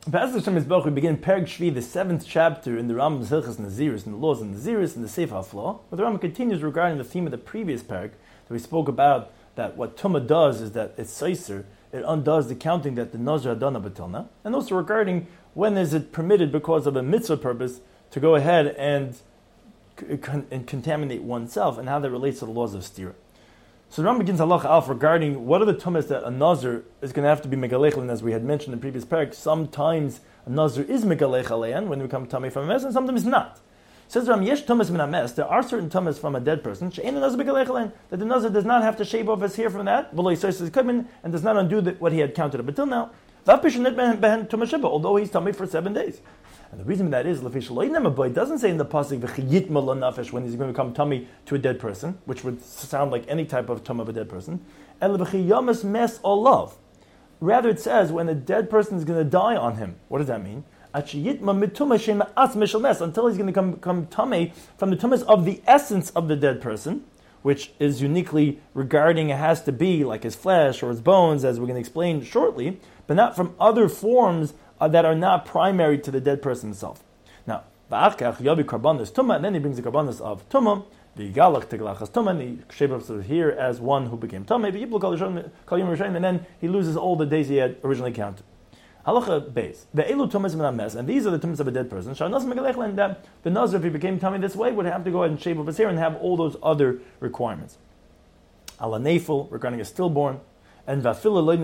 Be'ez Hashem Yisborach, we begin Perek Shvi, the 7th chapter in the Rambam's Hilchos Naziris, in the laws of Naziris, in the Sefer HaFlaw, where the Rambam continues regarding the theme of the previous Perek that we spoke about, that what Tumah does is that it's Seiser, it undoes the counting that the Nazir had done up until now, and also regarding when is it permitted because of a mitzvah purpose to go ahead and contaminate oneself, and how that relates to the laws of Stira. So the Rambam begins halacha alf regarding what are the tumas that a nazir is going to have to be megalechel, as we had mentioned in the previous parak. Sometimes a nazir is megalechel when we become tummy from a mess, and sometimes not. Says the Rambam, yesh tumas min mess. There are certain tumas from a dead person she'ein a nazir megalechel, that the nazir does not have to shave off his hair from that, and does not undo what he had counted up until now. Although he's tummy for 7 days. And the reason that is, it doesn't say in the pasuk v'chiyitma lo nafesh when he's going to become tummy to a dead person, which would sound like any type of tummy of a dead person. El v'chiyamas mes olav. Rather, it says when a dead person is going to die on him. What does that mean? Until he's going to become tummy from the tumas of the essence of the dead person, which is uniquely regarding it has to be like his flesh or his bones, as we're going to explain shortly, but not from other forms that are not primary to the dead person himself. Now, and then he brings the karbanos of tumah, the galach teglachas tumah, and he shapes up here as one who became tumah, and then he loses all the days he had originally counted. Halacha beis, the elu tumas min hames, and these are the tumas of a dead person. And that the nazir, if he became tummy this way, would have to go ahead and shave up his hair and have all those other requirements. Ala nefil, regarding a stillborn. And even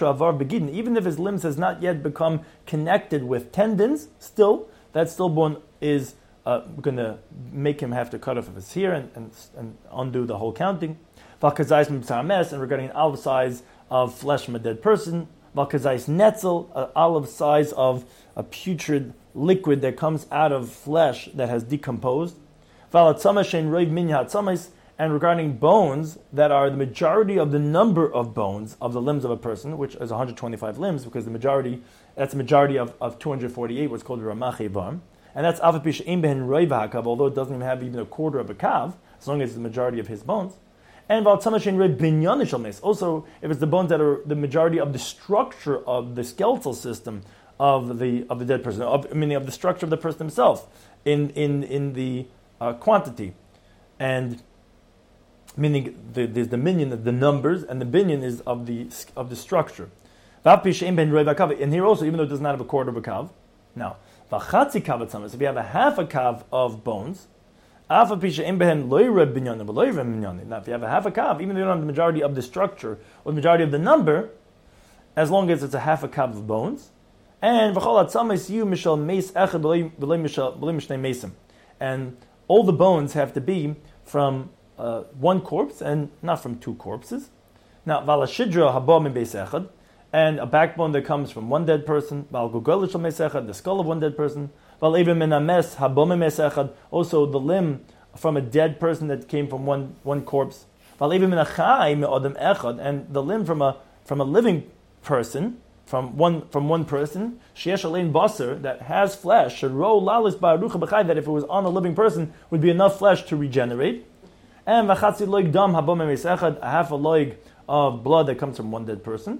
if his limbs has not yet become connected with tendons, still, that stillborn is going to make him have to cut off of his hair and undo the whole counting. And regarding an olive size of flesh from a dead person, netzel, an olive size of a putrid liquid that comes out of flesh that has decomposed. And regarding bones that are the majority of the number of bones of the limbs of a person, which is 125 limbs, because that's the majority of 248, what's called the Ramache Varm. And that's Avapish Ein Behen Roi V'Hakav, although it doesn't even have even a quarter of a kav, as long as it's the majority of his bones. And also, if it's the bones that are the majority of the structure of the skeletal system of the dead person, meaning of the structure of the person himself, in the quantity. And meaning there's the minyan, the numbers, and the binyan is of the structure. And here also, even though it does not have a quarter of a kav. Now, if you have a half a kav of bones, now if you have a half a kav, even though you don't have the majority of the structure or the majority of the number, as long as it's a half a kav of bones, and all the bones have to be from one corpse and not from two corpses. Now, and a backbone that comes from one dead person, the skull of one dead person, also the limb from a dead person that came from one corpse, and the limb from a living person, from one person, that has flesh, that if it was on a living person would be enough flesh to regenerate. And a half a loig of blood that comes from one dead person,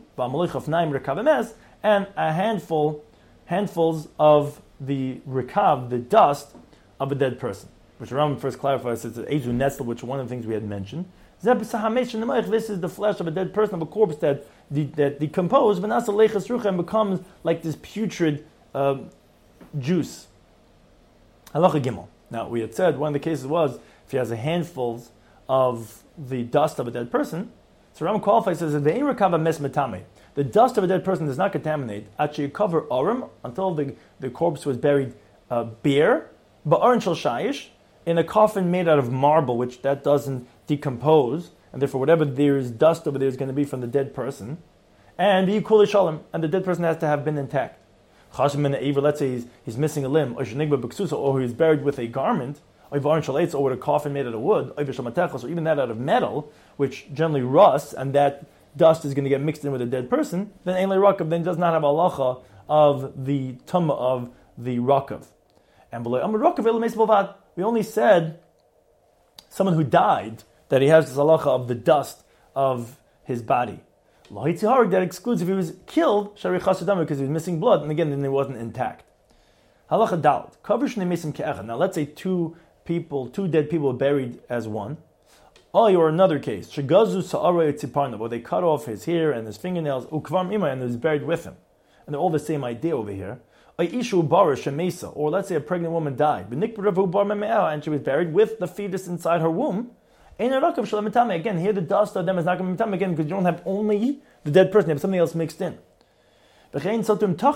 and handfuls of the rikav, the dust of a dead person, which Rambam first clarifies as the ezu netzel, which is one of the things we had mentioned. This is the flesh of a dead person, of a corpse that decomposes, and becomes like this putrid juice. Halacha Gimel. Now we had said one of the cases was if he has a handfuls of the dust of a dead person. So Rambam qualifies says the dust of a dead person does not contaminate. Actually, cover orim until the corpse was buried bare, ba'arin shel shayish, in a coffin made out of marble, which that doesn't decompose, and therefore whatever there is dust over there is going to be from the dead person. And b'yikuli shalom, and the dead person has to have been intact. Let's say he's missing a limb, or he's buried with a garment, or with a coffin made out of wood, or even that out of metal, which generally rusts, and that dust is going to get mixed in with a dead person, then Ein Rakav then does not have halacha of the tumah of the Rakav. And below Rakav, we only said someone who died, that he has this halacha of the dust of his body. Lahitzi that excludes if he was killed, Shari Chasadam, because he was missing blood, and again, then he wasn't intact. Halacha Dalet. Kavish Nemesim Ke'echad. Now let's say two dead people buried as one. Or another case, Shagazu Sa'ara Etziparna, where they cut off his hair and his fingernails, Ukvam Ima, and it was buried with him. And they're all the same idea over here. Ishu Bara Shemesa, or let's say a pregnant woman died, and she was buried with the fetus inside her womb. Again, here the dust of them is not going to be again because you don't have only the dead person, you have something else mixed in. Let's say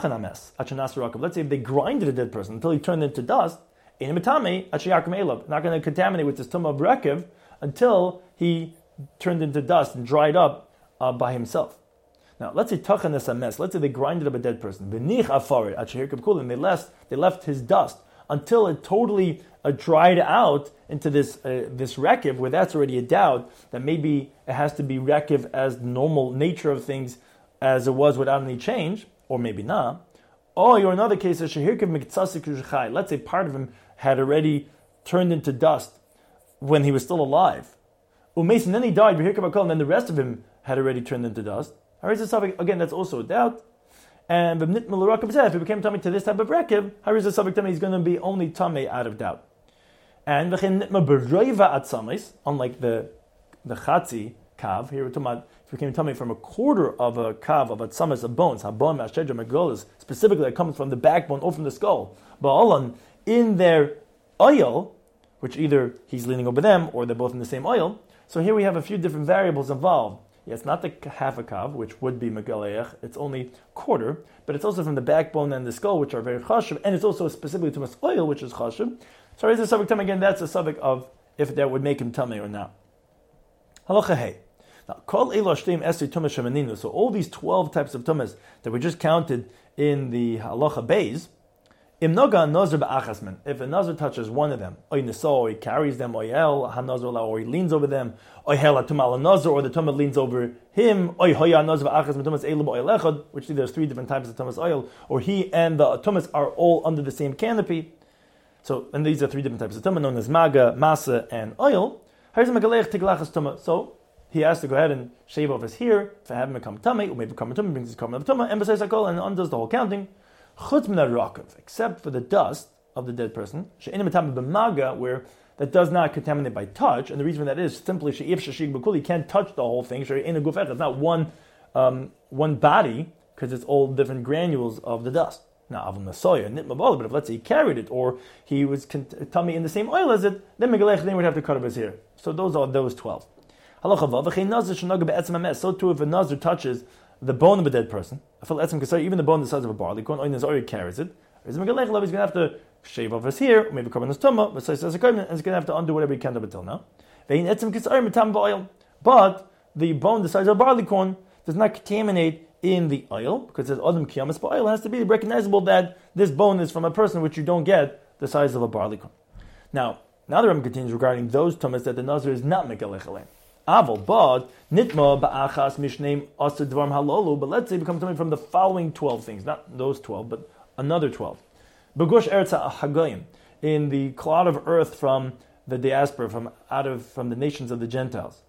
if they grinded a dead person until he turned into dust, not going to contaminate with this tumah of rekev until he turned into dust and dried up by himself. Now, let's say tachan is a mess. Let's say they grinded up a dead person. And they left his dust until it totally dried out into this rekev, where that's already a doubt that maybe it has to be rekev as the normal nature of things as it was without any change, or maybe not. Or another case, let's say part of him had already turned into dust when he was still alive. And then he died, and then the rest of him had already turned into dust. Again, that's also a doubt. And if he became tummy to this type of rekev, he's going to be only tummy out of doubt. And unlike the chatzi kav, here we're talking about if it became tummy from a quarter of a kav of atzamas of bones, habon, mashedra, megolas, specifically that comes from the backbone or from the skull, ba'alan, in their oil, which either he's leaning over them or they're both in the same oil. So here we have a few different variables involved. Yeah, it's not the half a kav, which would be megaleach, it's only quarter, but it's also from the backbone and the skull, which are very chashuv, and it's also specifically to oil, which is chashuv. So is the subject time again? That's a subject of if that would make him tummy or not. Halacha hey. Now, kol elo shleim esri tumas shemaninu. So all these 12 types of tumas that we just counted in the halacha beis. Im noga nazar ba'achasman. If a nazar touches one of them, oy niso, or he carries them, oy el hanazar, or he leans over them, oy hel tumal nazar, or the tumah leans over him, oy hoya nazar ba'achasman tumas elu ba'oil echad, which there's 3 different types of tumas oil, or he and the tumas are all under the same canopy. So, and these are 3 different types of tumah known as maga, masa, and oil. So he has to go ahead and shave off his hair to have him become tummy, or maybe become a tummy, brings his carbon of tumah, and besides hakol, and undoes the whole counting. Except for the dust of the dead person, where that does not contaminate by touch, and the reason for that is simply you can't touch the whole thing. It's not one body because it's all different granules of the dust. Now, but if let's say he carried it or he was tummy in the same oil as it, then then would have to cut off his hair. So those are those 12. So too, if a nazir touches the bone of a dead person, even the bone the size of a barley corn, or carries it, he's going to have to shave off his hair, maybe cover his tumah, and he's going to have to undo whatever he can up until now. But the bone the size of a barley corn does not contaminate in the oil, because it says Adam Kiyamas, but oil has to be recognizable that this bone is from a person which you don't get the size of a barley corn. Now the Ram continues regarding those tumas that the nazir is not megalech alein. Aval, but nitma ba'achas mishneim asur dvarim halolu. But let's say it becomes something from the following 12 things, not those 12, but another 12. Begush eretz ha'hagoyim, in the clod of earth from the diaspora, from the nations of the Gentiles,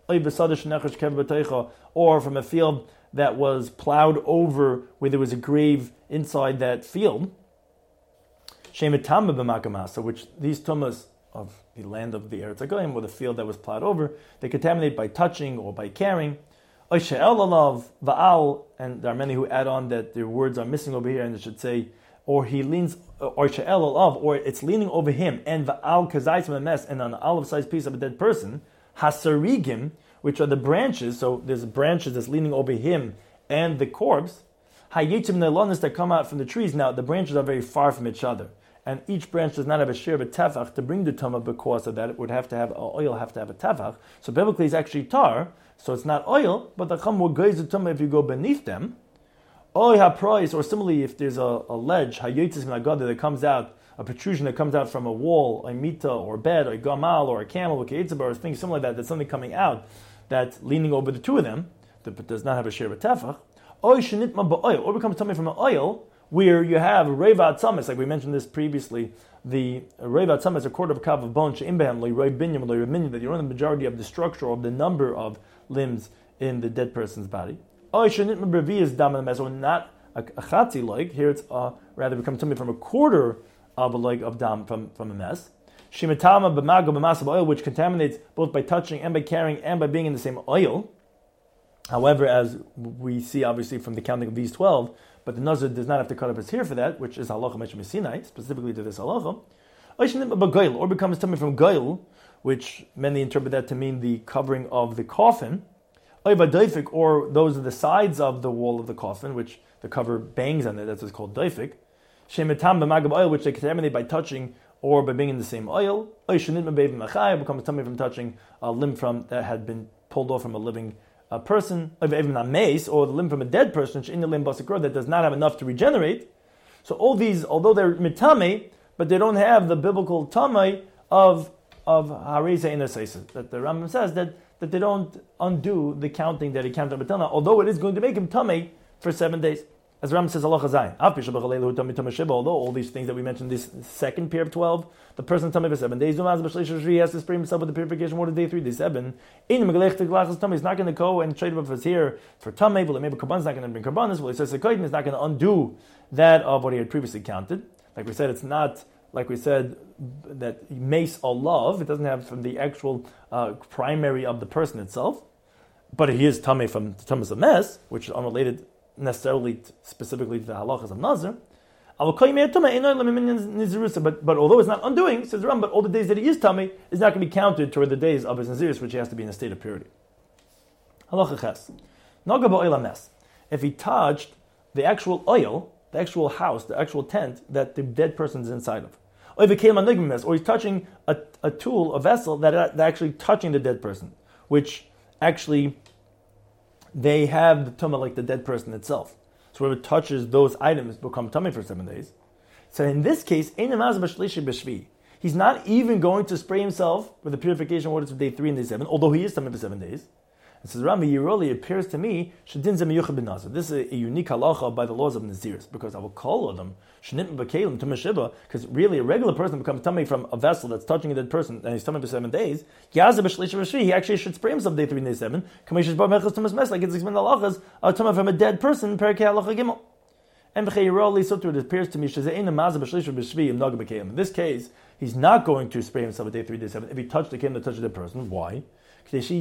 or from a field that was plowed over where there was a grave inside that field. Shemitama b'makamasa, which these tumas of the land of the Eretz HaGoyim, or the field that was plowed over, they contaminate by touching or by carrying. Va'al, and there are many who add on that their words are missing over here, and it should say, or he leans, or it's leaning over him, and va'al kazayis memes, and an olive-sized piece of a dead person, hasarigim, which are the branches, so there's branches that's leaning over him and the corpse, hayitim nelonis that come out from the trees. Now, the branches are very far from each other, and each branch does not have a share of a tefach to bring the tumah, because of that it would have to have oil, have to have a tefach. So biblically it's actually tar, so it's not oil, but the chum will gaze the tumah if you go beneath them. Oil haprois, or similarly if there's a ledge, hayotis minagada, that comes out, a protrusion that comes out from a wall, a mita, or a bed, or a gamal, or a camel, or a things similar like that, that's something coming out that's leaning over the two of them, that does not have a share of a tefach. Oil shenitma ba'oil, or becomes something from an oil, where you have Reva Atzamis, like we mentioned this previously, the Reva Atzamis, a quarter of a kav of bone, she'imbehem, lo'iroi binyam, lo'iroi minyam, that you run the majority of the structure or the number of limbs in the dead person's body. Oh, shenitma b'revi is dam memes, or not a chatzi loig. Here it's rather becomes tummy from a quarter of a loig of dam from a mess. Shimatama b'mago b'mas of oil, which contaminates both by touching and by carrying and by being in the same oil. However, as we see obviously from the counting of these 12, but the Nazir does not have to cut up his hair for that, which is halacha Meshach Sinai, specifically to this halacha. Or becomes tummy from goil, which many interpret that to mean the covering of the coffin. Or those are the sides of the wall of the coffin, which the cover bangs on it. That's what's called doifik. Shematam b'magab oil, which they contaminate by touching or by being in the same oil. Becomes tummy from touching a limb from that had been pulled off from a living person, or the limb from a dead person, that does not have enough to regenerate. So all these, although they're mitame, but they don't have the biblical tamai of hareza in their that the Rambam says that they don't undo the counting that he counted on, although it is going to make him tamei for 7 days. As Rambam says, Allah Chazayin. Although all these things that we mentioned, this second pair of 12, the person tamei for 7 days, he has to spray himself with the purification water day 3, day 7. He's not going to go and trade with his hair for tamei, but maybe Karban is not going to bring Karbanis. Well, he says Sekoidim is not going to undo that of what he had previously counted. Like we said, it's not, like we said, that mace or love, it doesn't have from the actual primary of the person itself, but he is tamei from the tumas of mes, which is unrelated necessarily specifically to the halachas of Nazir. But although it's not undoing, says Ram, but all the days that he is tamei is not going to be counted toward the days of his Nazirus, which he has to be in a state of purity. Halacha ches. Naga ba'oil mes. If he touched the actual oil, the actual house, the actual tent that the dead person is inside of. Or he's touching a tool, a vessel that actually touching the dead person, which actually they have the tumah like the dead person itself. So whoever touches those items become tummy for 7 days. So in this case, he's not even going to spray himself with the purification waters of day 3 and day 7, although he is tummy for 7 days. It says, Rami, it appears to me, this is a unique halacha by the laws of Naziris, because I will call them, because really a regular person becomes tummy from a vessel that's touching a dead person, and he's tummy for 7 days. He actually should spray himself day 3 and day 7. Like it's explained halachas, a tummy from a dead person, and it appears to me, in this case, he's not going to spray himself at day 3, day 7. If he touched the kid that touched the person, why? Because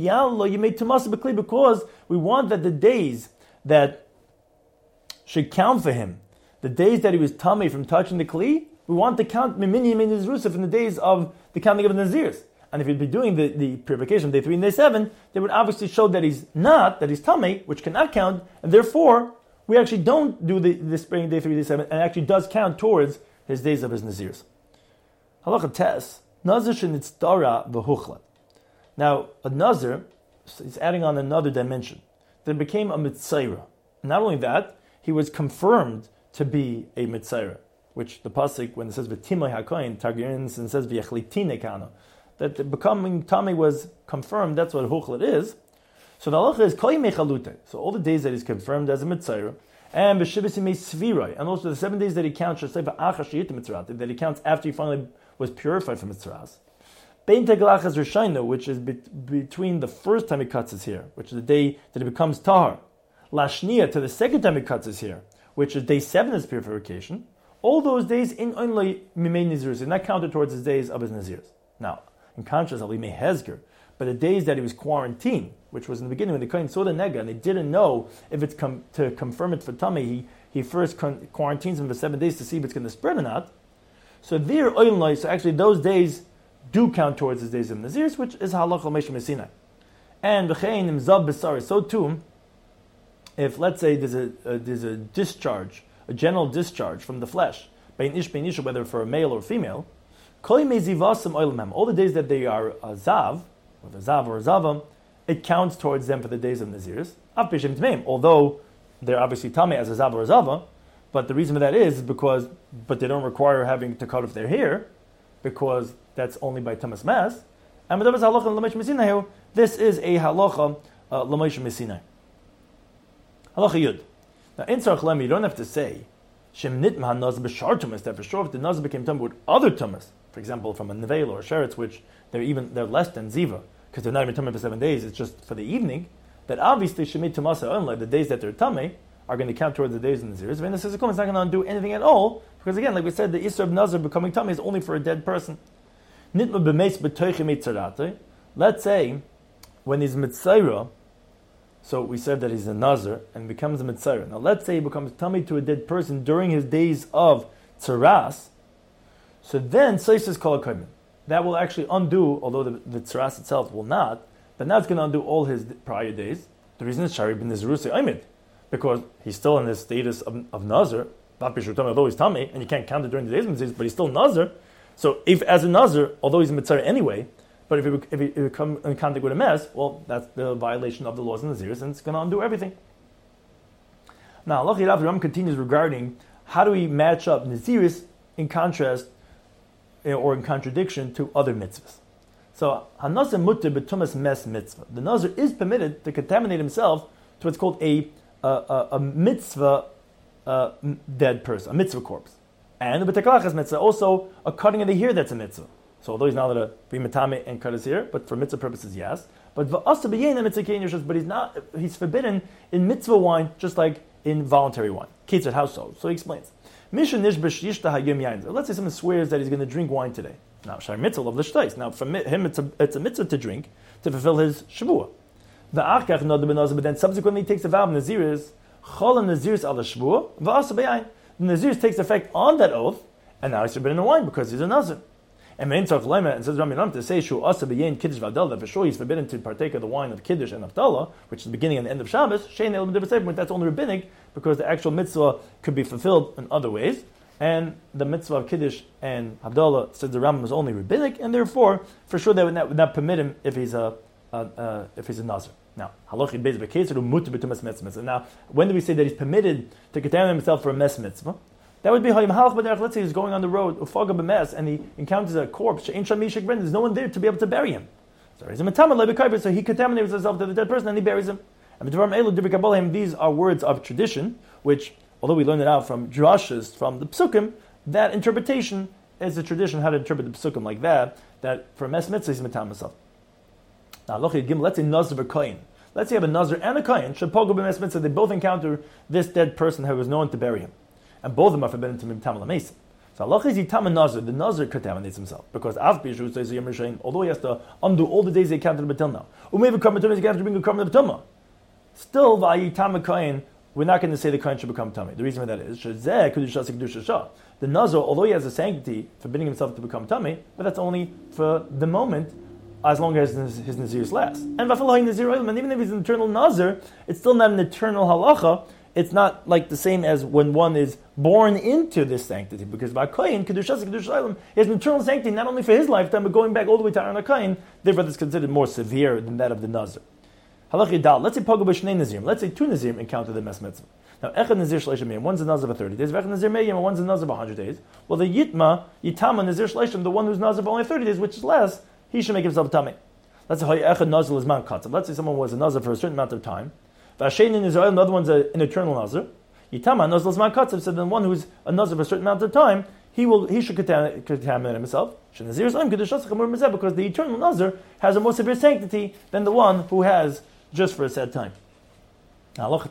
we want that the days that should count for him, the days that he was tummy from touching the kli, we want to count mimini min Rusif in the days of the counting of the Nazirs. And if he'd be doing the purification of day 3 and day 7, they would obviously show that he's tummy, which cannot count, and therefore we actually don't do the spraying day 3, day 7, and it actually does count towards his days of his Nazirs. Halacha tes, Nazir shenitztara v'huchlat. Now, a Nazir is adding on another dimension. That became a Mitzayra. Not only that, he was confirmed to be a Mitzayra, which the Pasuk, when it says V'timay HaKoyin, Targurins, and says V'yachlitine Kana, that the becoming Tami was confirmed, that's what Huchlat is. So the halacha is Koi Mechalute. So all the days that he's confirmed as a Mitzayra, and B'Shivisi Svirai, and also the 7 days that he counts, that he counts after he finally was purified from Mitzras. Bein Teglachas Rishayno, which is between the first time he cuts his hair, which is the day that he becomes tahar, Lashnia to the second time he cuts his hair, which is day 7 is purification. All those days in only Mimei Nizirus, not counted towards his days of his Nazirs. Now, in contrast, Ali Mei Hezger, but the days that he was quarantined, which was in the beginning when the Kohen saw the nega and they didn't know if it's to confirm it for tummy, he first quarantines him for 7 days to see if it's going to spread or not. So there, so actually those days do count towards his days of Nazirs, which is halacha Meshach Sinai. And v'chein imzav b'sari. So too, if let's say there's a discharge, a general discharge from the flesh, bein ish bein isha, whether for a male or female, kol mezivasam oilmem. All the days that they are a zav, or a zav or a zavam, it counts towards them for the days of Nazirs. Av b'shem tmeim. Although they're obviously tame as a zav or a zava, but the reason for that is because, but they don't require having to cut off their hair, because that's only by Tamas Mas. And this is a halacha l'moshe Messinai. Halacha Yud. Now in Tzarech Lema, you don't have to say Shem Nitma HaNazir B'Shar Tumas, that for sure if the Nazir became Tum with other Tumas, for example from a Nevel or a Sheretz, which they're less than Ziva, because they're not even Tum for 7 days, it's just for the evening, that obviously Shemit Tumasa only, the days that they're Tameh, are going to count towards the days in the Naziris. When the Sizakum is not going to undo anything at all, because again, like we said, the Isra of Nazir becoming Tameh is only for a dead person. Let's say, when he's Mitzayra, so we said that he's a Nazir and becomes a Mitzayra. Now let's say he becomes Tameh to a dead person during his days of Tzaras, so then Seisis Kol HaKoyim. That will actually undo, although the Tzaras itself will not, but now it's going to undo all his prior days. The reason is Shari bin Nizrusi Aimid, because he's still in this status of Nazir, although he's Tameh, and you can't count it during the days of Mitzvahs, but he's still Nazir. So if as a Nazir, although he's a Mitzvah anyway, but if he come in contact with a mess, well, that's the violation of the laws of Naziris, and it's going to undo everything. Now, Allah Ram continues regarding how do we match up Naziris in contrast or in contradiction to other mitzvahs. So, Hanazir mutter betumas mes mitzvah. The Nazir is permitted to contaminate himself to what's called a mitzvah dead person, a mitzvah corpse. And the b'teklachas mitzvah, also a cutting of the hair that's a mitzvah. So although he's not allowed to be metame and cut his hair, but for mitzvah purposes, yes. But v'asa b'yein mitzvah kein, but he's forbidden in mitzvah wine, just like in voluntary wine. Ketzad, how so? So he explains. Misha nishbesh yishta hayom yain. Let's say someone swears that he's going to drink wine today. Now, shar mitzvah of l'shtais. Now, for him, it's a mitzvah to drink to fulfill his shavua. V'achkach nod b'nazir, but then subsequently he takes a vow of naziris. Chol naziris al shavua v'asa b'yain. The naziris takes effect on that oath, and now he's forbidden in wine because he's a nazir. And Mein Tzarch Lema, and says Rami Ram to say Shu Asa B'Yein Kiddush V'Avdallah, that for sure he's forbidden to partake of the wine of Kiddush and Avdallah, which is the beginning and the end of Shabbos. Shein El B'Divrei, but that's only rabbinic because the actual mitzvah could be fulfilled in other ways, and the mitzvah of Kiddush and Avdallah, says the Rambam, is only rabbinic, and therefore for sure they would not permit him if he's a nazir. Now, halachi beis b'keser mutar b'tumas mitzvah. Now, when do we say that he's permitted to contaminate himself for a mes mitzvah? That would be hayim halach b'derech. Let's say he's going on the road, ufaga b'mes, and he encounters a corpse. She'ein sham mishik ben. There's no one there to be able to bury him. So he's a metamal lebekayber. So he contaminates himself to the dead person and he buries him. And b'dvarim elu dibikabolim. These are words of tradition, which, although we learned it out from drashas from the psukim, that interpretation is a tradition how to interpret the psukim like that. That for a mes mitzvah he's metamal himself. Now, let's say nazir v'koyin. Let's say you have a nazir and a koyin. Shepogu b'mes mitzvah. They both encounter this dead person who was known to bury him. And both of them are forbidden to be Mitam L'Meisa. So Allah is Yitam Nazir. The Nazir contaminates himself because Av Bishu says Yom Rishon, although he has to undo all the days they counted until now. Umev Karmatum is going to bring a Karmat B'Tumah. Still, Vayitam Kain, we're not going to say the Kain should become Tummy. The reason for that is Shazeh Kedushas Kedusha Shah. The Nazir, although he has a sanctity, forbidding himself to become Tummy, but that's only for the moment, as long as his Nazirs last. And Vafalahi Nazir, and even if he's an eternal Nazir, it's still not an eternal halacha. It's not like the same as when one is born into this sanctity, because by Kohen, Kedushas Kedush Olam, he has an eternal sanctity not only for his lifetime, but going back all the way to Aaron HaKohen, therefore it's considered more severe than that of the Nazir. Halachi Dal, let's say Pagu B'Shnei Nazirim, let's say two Nazirim encounter the Mes Mitzvah. Now, Echad Nazir Shleishim Meim, one's a Nazir for 30 days, Echad Nazir Meim, and one's a Nazir for 100 days. Well, the Yitama Nazir Shleishim, the one who's Nazir for only 30 days, which is less, he should make himself Tameh. Let's say Echad Nazir Lizman Katzav, let's say someone was a Nazir for a certain amount of time. Vashein in Israel, another one's an eternal Nazir. Yitama Nazir Lizman Katzav, so then one who's a Nazir for a certain amount of time, he should contaminate himself. Because the eternal Nazir has a more severe sanctity than the one who has just for a set time. What's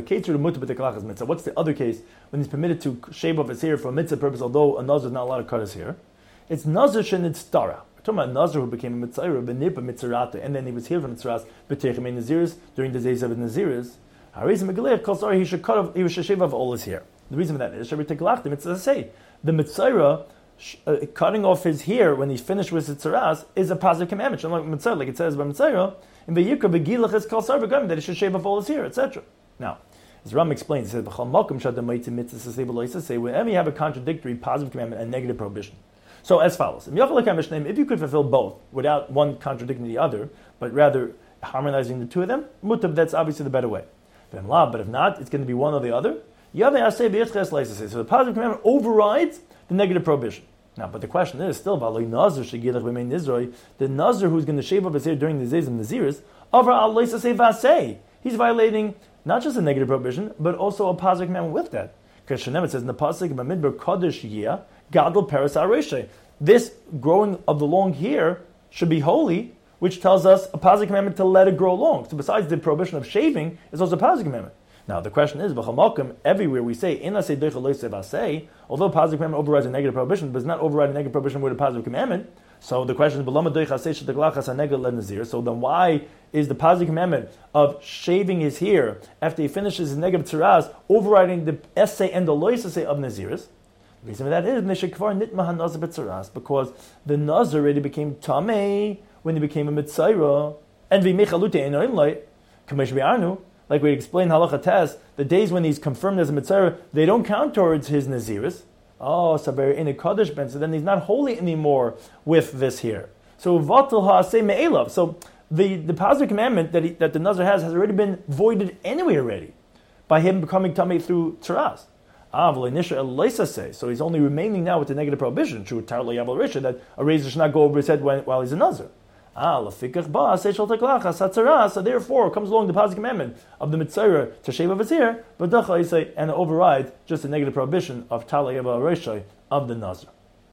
the other case when he's permitted to shave off his hair for a mitzvah purpose, although a Nazir is not allowed to cut his hair? It's Nazir shenitztara. We're talking about a Nazir who became a mitzvah, and then he was here from mitzvahs, Naziris during the days of his Naziris. He should shave off all his hair. The reason for that is the mitzvah cutting off his hair when he's finished with his tzaras is a positive commandment. Like it says by mitzvah, in the Yikra begilach is kol sarva that he should shave off all his hair, etc. Now, as Ram explains, he says, whenever you have a contradictory positive commandment and negative prohibition. So as follows, if you could fulfill both without one contradicting the other, but rather harmonizing the two of them, mutab, that's obviously the better way. But if not, it's going to be one or the other. So the positive commandment overrides the negative prohibition. Now, but the question is still, the Nazir who's going to shave off his hair during the days of Naziris, he's violating not just a negative prohibition, but also a positive commandment with that. Because Shenem says in the pasuk, this growing of the long hair should be holy, which tells us a positive commandment to let it grow long. So besides the prohibition of shaving, it's also a positive commandment. Now the question is, everywhere we say, although a positive commandment overrides a negative prohibition, but it's not overriding a negative prohibition with a positive commandment. So the question is, so then why is the positive commandment of shaving his hair after he finishes his negative tzaras overriding the essay and the lois essay of Naziris? The reason for that is because the Nazir already became tamei when he became a mitzayra, and like we explained halacha test, the days when he's confirmed as a mitzayra, they don't count towards his Naziris. Oh, saber in a kaddish ben, so then he's not holy anymore with this here. So vatal ha'aseh me'elav. So the positive commandment that the Nazir has already been voided anyway already by him becoming tamei through tzaras. So he's only remaining now with the negative prohibition, true that a razor should not go over his head while he's a Nazir. So therefore comes along the positive commandment of the mitzayra to shave off his hair, but and override just the negative prohibition of talay of the Nazir.